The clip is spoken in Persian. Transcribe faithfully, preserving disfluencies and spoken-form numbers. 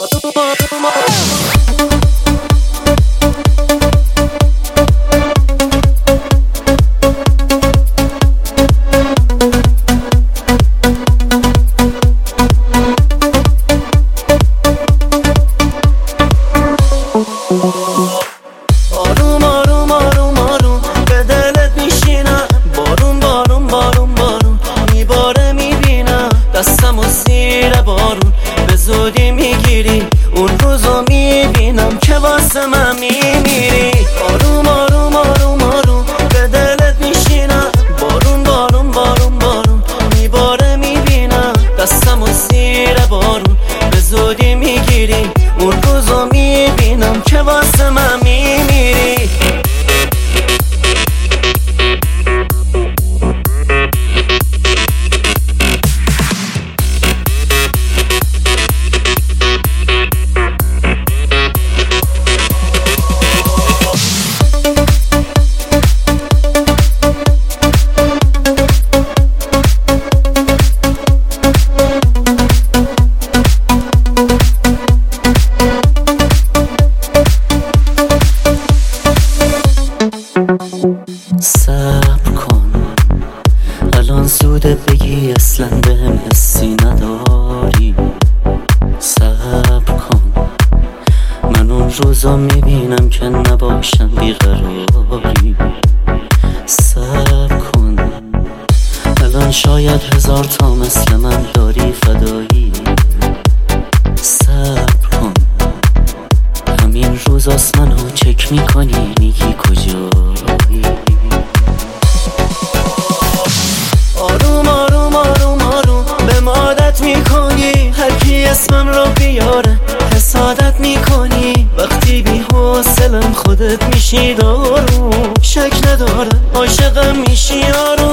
آروم آروم آروم آروم به دلت میشینم، بارون بارون بارون بارون میباره میبینم، دستم و زیر بارون به زودی میگیری، اون روزو میبینم که واسه من میمیری. آروم آروم آروم آروم به دلت میشینم، بارون بارون بارون بارون میباره میبینم، دستم و زیر بارون به زودی میگیری، اون روزو میبینم که واسه من میمیری. صبر کن الان زوده بگی اصلا بهم حسی نداری. صبر کن من اون روزا میبینم که نباشم بیقراری. صبر کن الان شاید هزار تا مثل من داری فدایی. صبر کن همین روزاست منو چک میکنی میگی کجایی. آروم آروم آروم آروم به مادت میکنی، هر کی اسمم رو بیاره حسادت میکنی، وقتی بی حوصلم خودت میشی دارو، شک نداره عاشقم میشی. آروم